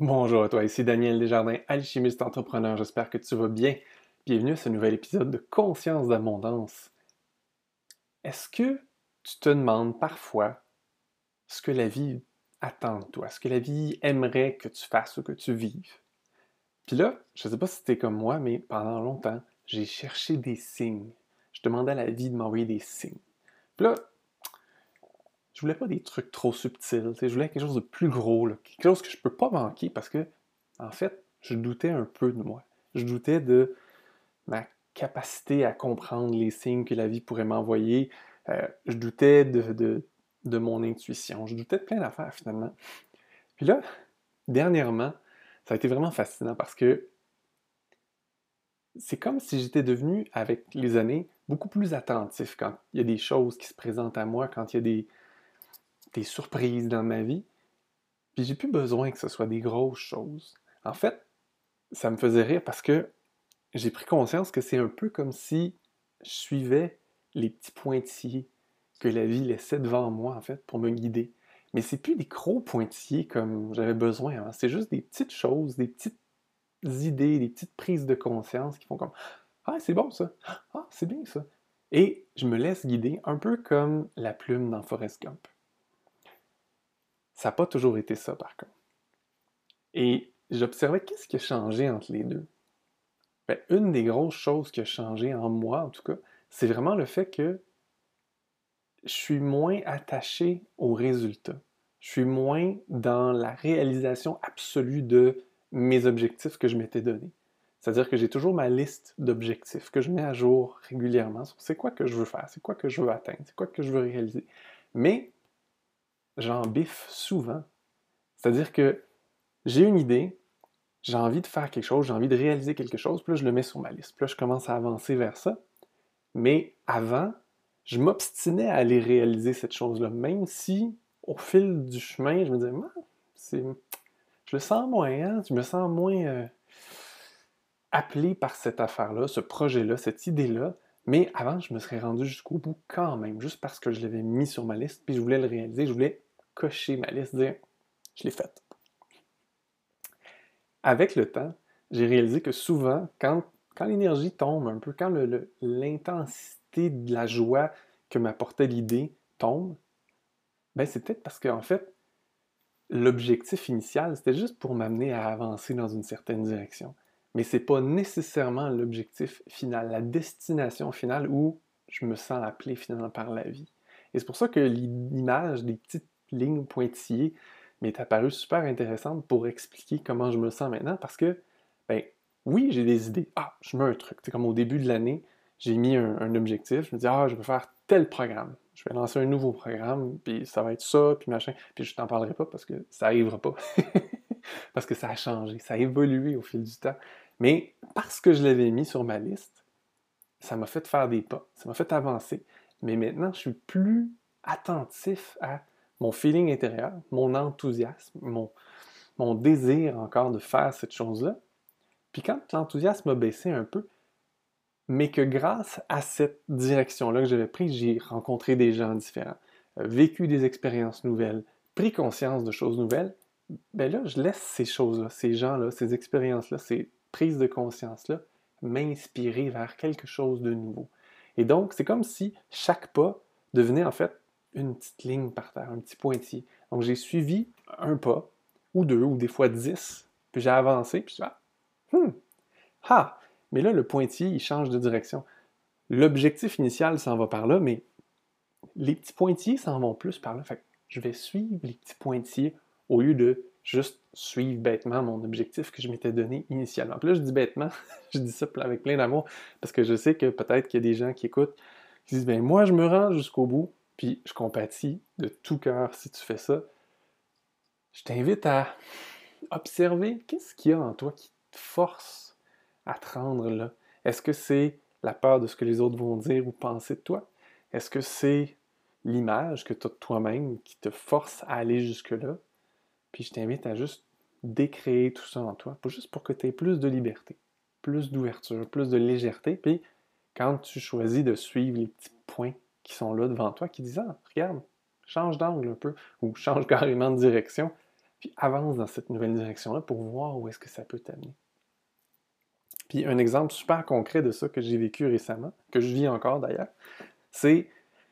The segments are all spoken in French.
Bonjour à toi, ici Daniel Desjardins, alchimiste entrepreneur. J'espère que tu vas bien. Bienvenue à ce nouvel épisode de Conscience d'abondance. Est-ce que tu te demandes parfois ce que la vie attend de toi, ce que la vie aimerait que tu fasses ou que tu vives? Puis là, je ne sais pas si c'était comme moi, mais pendant longtemps, j'ai cherché des signes. Je demandais à la vie de m'envoyer des signes. Puis là, je voulais pas des trucs trop subtils, je voulais quelque chose de plus gros, là, quelque chose que je peux pas manquer parce que, en fait, je doutais un peu de moi. Je doutais de ma capacité à comprendre les signes que la vie pourrait m'envoyer. Je doutais de mon intuition. Je doutais de plein d'affaires finalement. Puis là, dernièrement, ça a été vraiment fascinant parce que c'est comme si j'étais devenu, avec les années, beaucoup plus attentif quand il y a des choses qui se présentent à moi, quand il y a des surprises dans ma vie. Puis j'ai plus besoin que ce soit des grosses choses. En fait, ça me faisait rire parce que j'ai pris conscience que c'est un peu comme si je suivais les petits pointillés que la vie laissait devant moi, en fait, pour me guider. Mais c'est plus des gros pointillés comme j'avais besoin avant. C'est juste des petites choses, des petites idées, des petites prises de conscience qui font comme Ah, c'est bon ça! Ah, c'est bien ça! Et je me laisse guider un peu comme la plume dans Forrest Gump. Ça n'a pas toujours été ça, par contre. Et j'observais qu'est-ce qui a changé entre les deux. Ben, une des grosses choses qui a changé en moi, en tout cas, c'est vraiment le fait que je suis moins attaché aux résultats. Je suis moins dans la réalisation absolue de mes objectifs que je m'étais donnés. C'est-à-dire que j'ai toujours ma liste d'objectifs que je mets à jour régulièrement sur c'est quoi que je veux faire, c'est quoi que je veux atteindre, c'est quoi que je veux réaliser. Mais j'en biffe souvent. C'est-à-dire que j'ai une idée, j'ai envie de faire quelque chose, j'ai envie de réaliser quelque chose, puis là, je le mets sur ma liste. Puis là, je commence à avancer vers ça. Mais avant, je m'obstinais à aller réaliser cette chose-là, même si, au fil du chemin, je me disais, ah, c'est, je le sens moins, hein? Je me sens moins appelé par cette affaire-là, ce projet-là, cette idée-là. Mais avant, je me serais rendu jusqu'au bout quand même, juste parce que je l'avais mis sur ma liste, puis je voulais le réaliser, je voulais cocher ma liste, dire, je l'ai faite. Avec le temps, j'ai réalisé que souvent, quand l'énergie tombe un peu, quand l'intensité de la joie que m'apportait l'idée tombe, ben c'est peut-être parce qu'en fait, l'objectif initial, c'était juste pour m'amener à avancer dans une certaine direction. Mais c'est pas nécessairement l'objectif final, la destination finale où je me sens appelé finalement par la vie. Et c'est pour ça que l'image des petites lignes pointillées m'est apparue super intéressante pour expliquer comment je me sens maintenant parce que, ben, oui, j'ai des idées. Ah, je mets un truc. C'est comme au début de l'année, j'ai mis un objectif. Je me dis, ah, je veux faire tel programme. Je vais lancer un nouveau programme, puis ça va être ça, puis machin. Puis je t'en parlerai pas parce que ça arrivera pas. Parce que ça a changé, ça a évolué au fil du temps. Mais parce que je l'avais mis sur ma liste, ça m'a fait faire des pas, ça m'a fait avancer. Mais maintenant, je suis plus attentif à mon feeling intérieur, mon enthousiasme, mon désir encore de faire cette chose-là. Puis quand l'enthousiasme a baissé un peu, mais que grâce à cette direction-là que j'avais prise, j'ai rencontré des gens différents, vécu des expériences nouvelles, pris conscience de choses nouvelles, ben là, je laisse ces choses-là, ces gens-là, ces expériences-là, ces prises de conscience-là, m'inspirer vers quelque chose de nouveau. Et donc, c'est comme si chaque pas devenait en fait une petite ligne par terre, un petit pointillé. Donc, j'ai suivi un pas, ou deux, ou des fois 10, puis j'ai avancé, puis je dis, ah, mais là, le pointillé, il change de direction. L'objectif initial s'en va par là, mais les petits pointillés s'en vont plus par là. Fait que je vais suivre les petits pointillés au lieu de juste suivre bêtement mon objectif que je m'étais donné initialement. Puis là, je dis bêtement, je dis ça avec plein d'amour, parce que je sais que peut-être qu'il y a des gens qui écoutent, qui disent, ben moi, je me rends jusqu'au bout, puis je compatis de tout cœur si tu fais ça. Je t'invite à observer qu'est-ce qu'il y a en toi qui te force à te rendre là. Est-ce que c'est la peur de ce que les autres vont dire ou penser de toi? Est-ce que c'est l'image que tu as de toi-même qui te force à aller jusque-là? Puis je t'invite à juste décréer tout ça en toi, juste pour que tu aies plus de liberté, plus d'ouverture, plus de légèreté. Puis quand tu choisis de suivre les petits points qui sont là devant toi, qui disent Ah, regarde, change d'angle un peu, ou change carrément de direction, puis avance dans cette nouvelle direction-là pour voir où est-ce que ça peut t'amener. Puis un exemple super concret de ça que j'ai vécu récemment, que je vis encore d'ailleurs, c'est,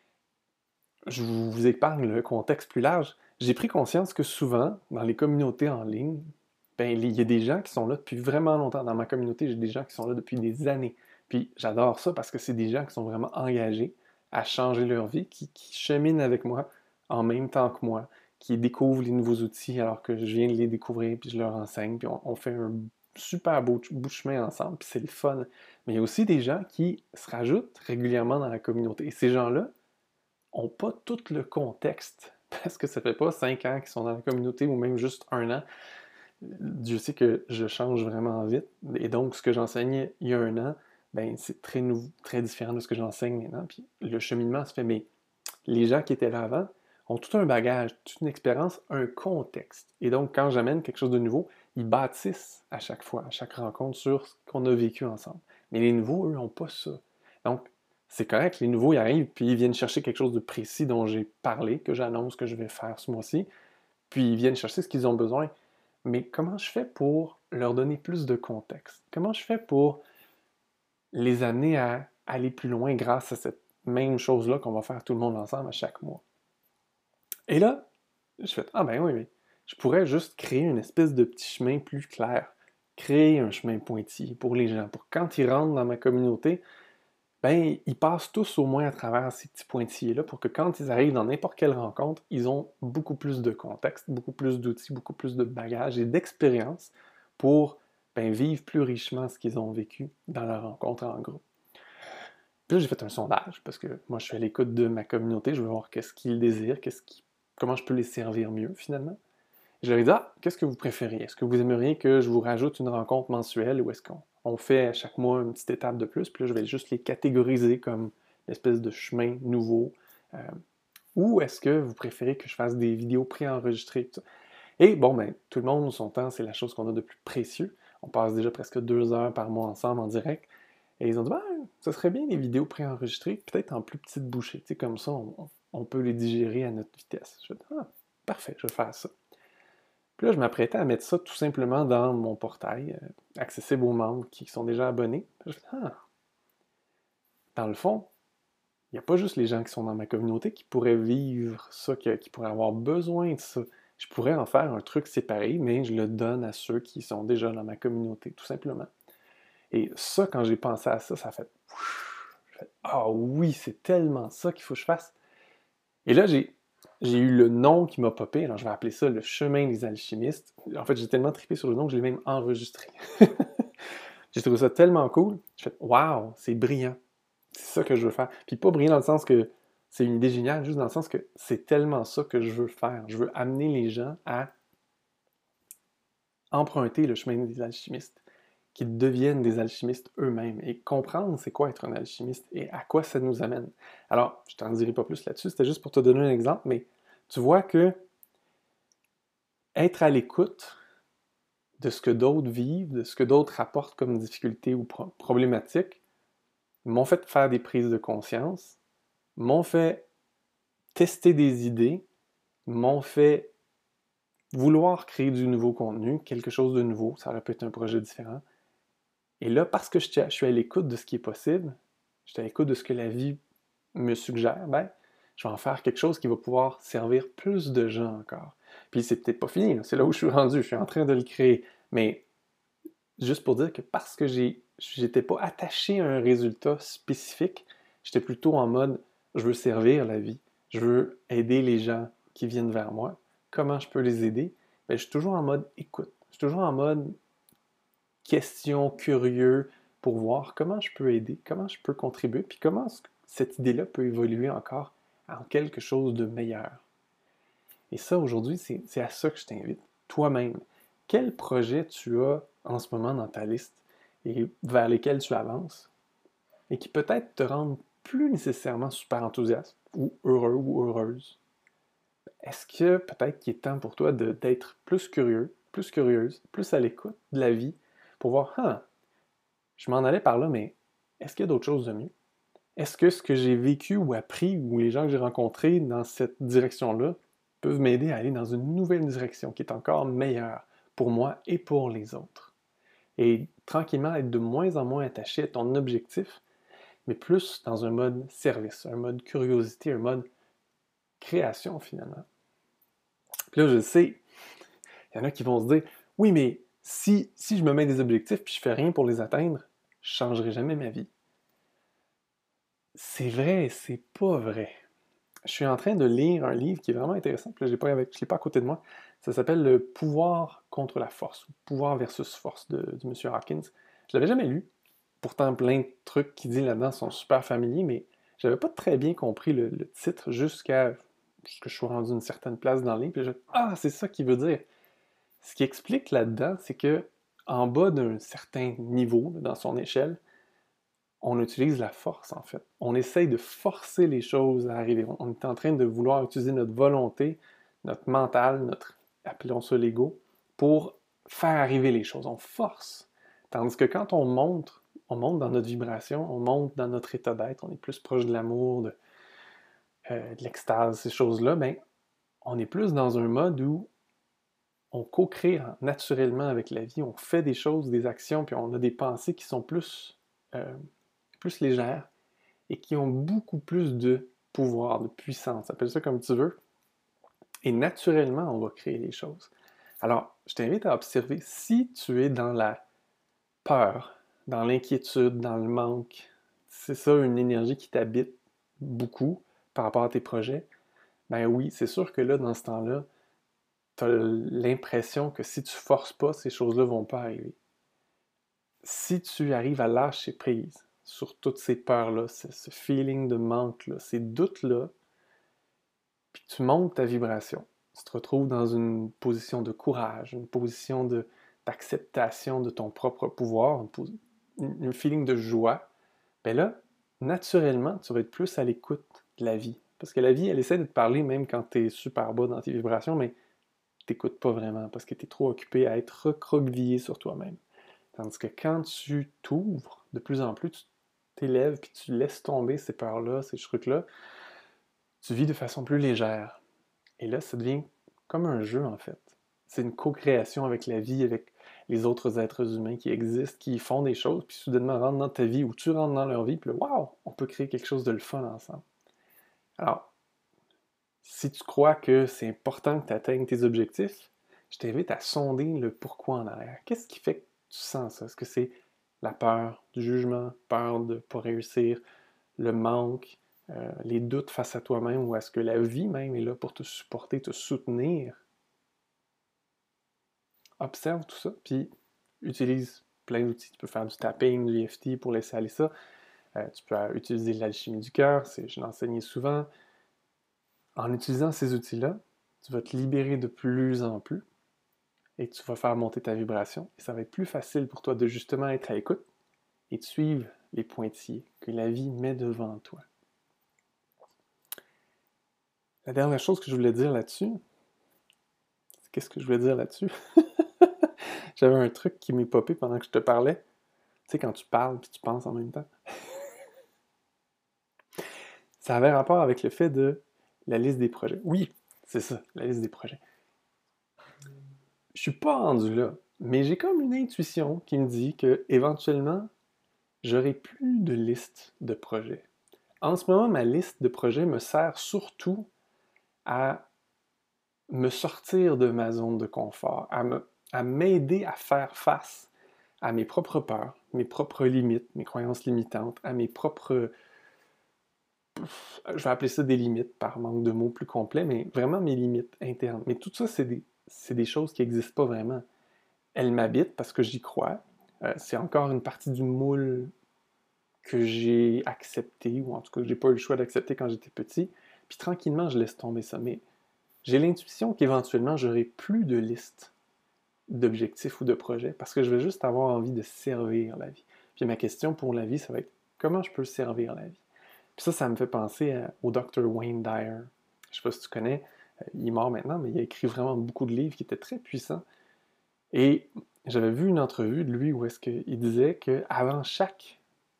je vous épargne le contexte plus large, j'ai pris conscience que souvent, dans les communautés en ligne, ben, il y a des gens qui sont là depuis vraiment longtemps. Dans ma communauté, j'ai des gens qui sont là depuis des années. Puis j'adore ça parce que c'est des gens qui sont vraiment engagés à changer leur vie, qui cheminent avec moi en même temps que moi, qui découvrent les nouveaux outils alors que je viens de les découvrir, puis je leur enseigne, puis on fait un super beau bout de chemin ensemble, puis c'est le fun. Mais il y a aussi des gens qui se rajoutent régulièrement dans la communauté. Et ces gens-là n'ont pas tout le contexte, parce que ça fait pas 5 ans qu'ils sont dans la communauté, ou même juste 1 an. Dieu sait que je change vraiment vite. Et donc, ce que j'enseignais il y a 1 an, ben, c'est très nouveau, très différent de ce que j'enseigne maintenant. Puis le cheminement se fait, mais les gens qui étaient là avant ont tout un bagage, toute une expérience, un contexte. Et donc, quand j'amène quelque chose de nouveau, ils bâtissent à chaque fois, à chaque rencontre, sur ce qu'on a vécu ensemble. Mais les nouveaux, eux, n'ont pas ça. Donc, c'est correct, les nouveaux, ils arrivent, puis ils viennent chercher quelque chose de précis dont j'ai parlé, que j'annonce que je vais faire ce mois-ci, puis ils viennent chercher ce qu'ils ont besoin. Mais comment je fais pour leur donner plus de contexte? Comment je fais pour les amener à aller plus loin grâce à cette même chose-là qu'on va faire tout le monde ensemble à chaque mois? Et là, je fais, ah ben oui, oui, je pourrais juste créer une espèce de petit chemin plus clair, créer un chemin pointillé pour les gens, pour quand ils rentrent dans ma communauté, ben, ils passent tous au moins à travers ces petits pointillés-là pour que quand ils arrivent dans n'importe quelle rencontre, ils ont beaucoup plus de contexte, beaucoup plus d'outils, beaucoup plus de bagages et d'expérience pour ben, vivre plus richement ce qu'ils ont vécu dans leur rencontre en groupe. Puis là, j'ai fait un sondage parce que moi, je suis à l'écoute de ma communauté, je veux voir qu'est-ce qu'ils désirent, comment je peux les servir mieux finalement. Je leur ai dit, ah, qu'est-ce que vous préférez? Est-ce que vous aimeriez que je vous rajoute une rencontre mensuelle ou est-ce qu'on fait à chaque mois une petite étape de plus? Puis là, je vais juste les catégoriser comme une espèce de chemin nouveau. Euh, ou est-ce que vous préférez que je fasse des vidéos préenregistrées? Et bon, ben, tout le monde, son temps, c'est la chose qu'on a de plus précieux. On passe déjà presque 2 heures par mois ensemble en direct. Et ils ont dit, ben, ça serait bien les vidéos préenregistrées, peut-être en plus petites bouchées. Tu sais, comme ça, on peut les digérer à notre vitesse. Je vais dire, ah, parfait, je vais faire ça. Puis là, je m'apprêtais à mettre ça tout simplement dans mon portail, accessible aux membres qui sont déjà abonnés. Puis je me suis dit, ah, dans le fond, il n'y a pas juste les gens qui sont dans ma communauté qui pourraient vivre ça, qui pourraient avoir besoin de ça. Je pourrais en faire un truc séparé, mais je le donne à ceux qui sont déjà dans ma communauté, tout simplement. Et ça, quand j'ai pensé à ça, ça a fait, ah oui, c'est tellement ça qu'il faut que je fasse. Et là, j'ai eu le nom qui m'a popé, alors je vais appeler ça le chemin des alchimistes. En fait, j'ai tellement trippé sur le nom que je l'ai même enregistré. J'ai trouvé ça tellement cool. J'ai fait, waouh, c'est brillant. C'est ça que je veux faire. Puis pas brillant dans le sens que c'est une idée géniale, juste dans le sens que c'est tellement ça que je veux faire. Je veux amener les gens à emprunter le chemin des alchimistes, qu'ils deviennent des alchimistes eux-mêmes et comprendre c'est quoi être un alchimiste et à quoi ça nous amène. Alors, je t'en dirai pas plus là-dessus, c'était juste pour te donner un exemple, mais tu vois que être à l'écoute de ce que d'autres vivent, de ce que d'autres rapportent comme difficultés ou problématiques, m'ont fait faire des prises de conscience, m'ont fait tester des idées, m'ont fait vouloir créer du nouveau contenu, quelque chose de nouveau, ça aurait pu être un projet différent. Et là, parce que je suis à l'écoute de ce qui est possible, je suis à l'écoute de ce que la vie me suggère, ben, je vais en faire quelque chose qui va pouvoir servir plus de gens encore. Puis c'est peut-être pas fini, c'est là où je suis rendu, je suis en train de le créer. Mais juste pour dire que parce que j'étais pas attaché à un résultat spécifique, j'étais plutôt en mode je veux servir la vie, je veux aider les gens qui viennent vers moi. Comment je peux les aider? Ben, je suis toujours en mode écoute, je suis toujours en mode question, curieux, pour voir comment je peux aider, comment je peux contribuer, puis comment cette idée-là peut évoluer encore en quelque chose de meilleur. Et ça, aujourd'hui, c'est à ça que je t'invite, toi-même. Quel projet tu as en ce moment dans ta liste et vers lesquels tu avances et qui peut-être te rendent plus nécessairement super enthousiaste ou heureux ou heureuse? Est-ce que peut-être qu'il est temps pour toi d'être plus curieux, plus curieuse, plus à l'écoute de la vie pour voir, ah, je m'en allais par là, mais est-ce qu'il y a d'autres choses de mieux? Est-ce que ce que j'ai vécu ou appris ou les gens que j'ai rencontrés dans cette direction-là peuvent m'aider à aller dans une nouvelle direction qui est encore meilleure pour moi et pour les autres. Et tranquillement être de moins en moins attaché à ton objectif, mais plus dans un mode service, un mode curiosité, un mode création finalement. Puis là, je sais, il y en a qui vont se dire, oui, mais si je me mets des objectifs puis je fais rien pour les atteindre, je ne changerai jamais ma vie. C'est vrai et c'est pas vrai. Je suis en train de lire un livre qui est vraiment intéressant, puis là, je ne l'ai pas à côté de moi. Ça s'appelle Le pouvoir contre la force, ou Pouvoir versus force du monsieur Hawkins. Je l'avais jamais lu. Pourtant, plein de trucs qu'il dit là-dedans sont super familiers, mais j'avais pas très bien compris le titre jusqu'à ce que je sois rendu une certaine place dans le livre. Puis ah, c'est ça qu'il veut dire. Ce qu'il explique là-dedans, c'est que en bas d'un certain niveau, dans son échelle, on utilise la force, en fait. On essaye de forcer les choses à arriver. On est en train de vouloir utiliser notre volonté, notre mental, appelons ça l'ego, pour faire arriver les choses. On force. Tandis que quand on monte dans notre vibration, on monte dans notre état d'être, on est plus proche de l'amour, de l'extase, ces choses-là, ben, on est plus dans un mode où on co-crée naturellement avec la vie, on fait des choses, des actions, puis on a des pensées qui sont plus légères et qui ont beaucoup plus de pouvoir, de puissance, appelle ça comme tu veux. Et naturellement, on va créer les choses. Alors, je t'invite à observer si tu es dans la peur, dans l'inquiétude, dans le manque, c'est ça une énergie qui t'habite beaucoup par rapport à tes projets, ben oui, c'est sûr que là, dans ce temps-là, tu as l'impression que si tu forces pas, ces choses-là vont pas arriver. Si tu arrives à lâcher prise sur toutes ces peurs-là, ce feeling de manque-là, ces doutes-là, puis tu montes ta vibration, tu te retrouves dans une position de courage, une position d'acceptation de ton propre pouvoir, un feeling de joie, ben là, naturellement, tu vas être plus à l'écoute de la vie. Parce que la vie, elle essaie de te parler même quand tu es super bas dans tes vibrations, mais tu t'écoutes pas vraiment parce que tu es trop occupé à être recroquevillé sur toi-même. Tandis que quand tu t'ouvres de plus en plus, tu t'élèves puis tu laisses tomber ces peurs-là, ces trucs-là, tu vis de façon plus légère. Et là, ça devient comme un jeu, en fait. C'est une co-création avec la vie, avec les autres êtres humains qui existent, qui font des choses, puis soudainement rentrent dans ta vie ou tu rentres dans leur vie, puis là, waouh, on peut créer quelque chose de le fun ensemble. Alors, si tu crois que c'est important que tu atteignes tes objectifs, je t'invite à sonder le pourquoi en arrière. Qu'est-ce qui fait que tu sens ça? Est-ce que c'est la peur du jugement, peur de ne pas réussir, le manque, les doutes face à toi-même, ou est-ce que la vie même est là pour te supporter, te soutenir? Observe tout ça, puis utilise plein d'outils. Tu peux faire du tapping, du EFT pour laisser aller ça. Tu peux utiliser l'alchimie du cœur, je l'enseignais souvent. En utilisant ces outils-là, tu vas te libérer de plus en plus et tu vas faire monter ta vibration. Et ça va être plus facile pour toi de justement être à l'écoute et de suivre les pointillés que la vie met devant toi. La dernière chose que je voulais dire là-dessus, qu'est-ce que je voulais dire là-dessus? J'avais un truc qui m'est popé pendant que je te parlais. Tu sais, quand tu parles puis tu penses en même temps. Ça avait rapport avec le fait de la liste des projets. Oui, c'est ça, la liste des projets. Je suis pas rendu là, mais j'ai comme une intuition qui me dit que éventuellement, j'aurai plus de liste de projets. En ce moment, ma liste de projets me sert surtout à me sortir de ma zone de confort, à m'aider à faire face à mes propres peurs, mes propres limites, mes croyances limitantes, à mes propres... Je vais appeler ça des limites par manque de mots plus complets, mais vraiment mes limites internes. Mais tout ça, c'est des choses qui n'existent pas vraiment. Elles m'habitent parce que j'y crois. C'est encore une partie du moule que j'ai accepté, ou en tout cas que j'ai pas eu le choix d'accepter quand j'étais petit. Puis tranquillement, je laisse tomber ça. Mais j'ai l'intuition qu'éventuellement, j'aurai plus de liste d'objectifs ou de projets parce que je vais juste avoir envie de servir la vie. Puis ma question pour la vie, ça va être comment je peux servir la vie? Puis ça me fait penser au Dr. Wayne Dyer. Je sais pas si tu connais, il est mort maintenant, mais il a écrit vraiment beaucoup de livres qui étaient très puissants. Et j'avais vu une entrevue de lui où est-ce qu'il disait qu'avant chaque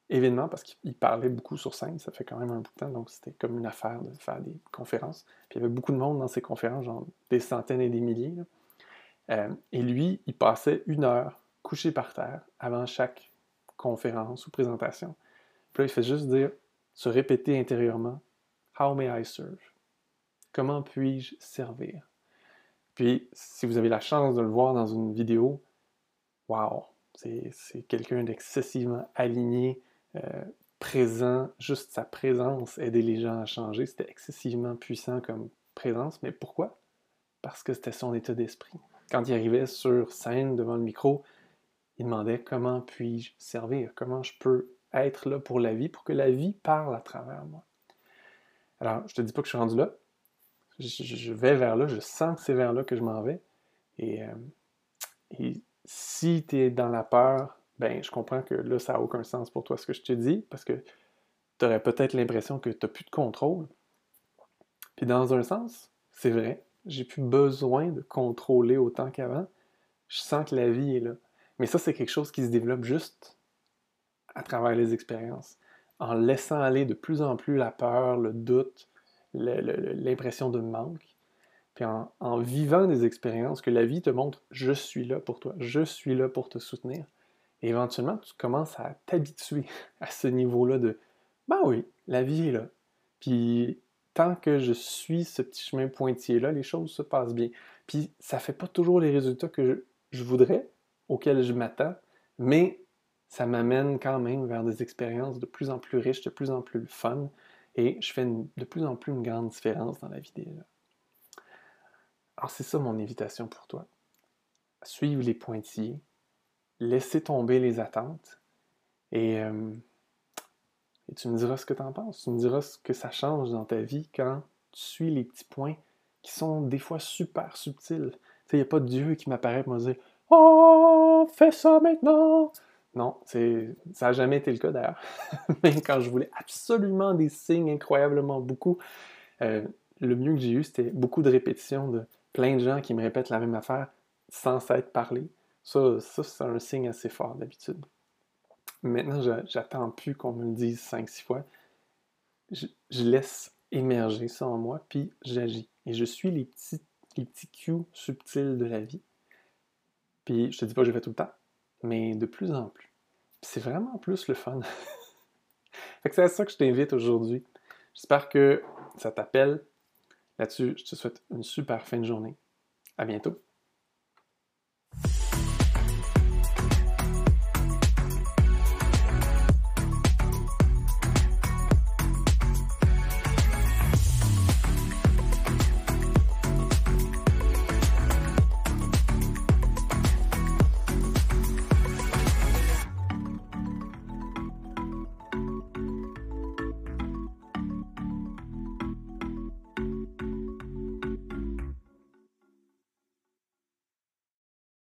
événements parce qu'il parlait beaucoup sur scène, ça fait quand même un bout de temps, donc c'était comme une affaire de faire des conférences. Puis il y avait beaucoup de monde dans ces conférences, genre des centaines et des milliers. Et lui, il passait 1 heure couché par terre avant chaque conférence ou présentation. Puis là, il fait juste dire, se répéter intérieurement, How may I serve? Comment puis-je servir? Puis, si vous avez la chance de le voir dans une vidéo, wow, c'est quelqu'un d'excessivement aligné, présent, juste sa présence aidait les gens à changer. C'était excessivement puissant comme présence, mais pourquoi? Parce que c'était son état d'esprit. Quand il arrivait sur scène devant le micro, il demandait comment puis-je servir, comment je peux être là pour la vie, pour que la vie parle à travers moi. Alors, je te dis pas que je suis rendu là, je vais vers là, je sens que c'est vers là que je m'en vais. Et si tu es dans la peur, ben je comprends que là, ça n'a aucun sens pour toi ce que je te dis, parce que tu aurais peut-être l'impression que tu n'as plus de contrôle. Puis dans un sens, c'est vrai, j'ai plus besoin de contrôler autant qu'avant. Je sens que la vie est là. Mais ça, c'est quelque chose qui se développe juste à travers les expériences, en laissant aller de plus en plus la peur, le doute, l'impression de manque, puis en vivant des expériences que la vie te montre, je suis là pour toi, je suis là pour te soutenir. Et éventuellement, tu commences à t'habituer à ce niveau-là de, ben oui, la vie est là. Puis tant que je suis ce petit chemin pointillé-là, les choses se passent bien. Puis ça fait pas toujours les résultats que je voudrais, auxquels je m'attends, mais ça m'amène quand même vers des expériences de plus en plus riches, de plus en plus fun, et je fais de plus en plus une grande différence dans la vie des gens. Alors c'est ça mon invitation pour toi. Suivre les pointillés, laisser tomber les attentes, et, euh, et tu me diras ce que tu en penses. Tu me diras ce que ça change dans ta vie quand tu suis les petits points qui sont des fois super subtils. Tu sais, il n'y a pas de Dieu qui m'apparaît pour me dire Oh, fais ça maintenant! Non, ça n'a jamais été le cas d'ailleurs. Même quand je voulais absolument des signes incroyablement beaucoup, euh, le mieux que j'ai eu, c'était beaucoup de répétitions de plein de gens qui me répètent la même affaire sans s'être parlé. Ça c'est un signe assez fort d'habitude. Maintenant, j'attends plus qu'on me le dise 5-6 fois. Je laisse émerger ça en moi, puis j'agis. Et je suis les petits cues subtils de la vie. Puis je te dis pas que je le fais tout le temps, mais de plus en plus. Puis c'est vraiment plus le fun. Fait que c'est à ça que je t'invite aujourd'hui. J'espère que ça t'appelle. Là-dessus, je te souhaite une super fin de journée. À bientôt.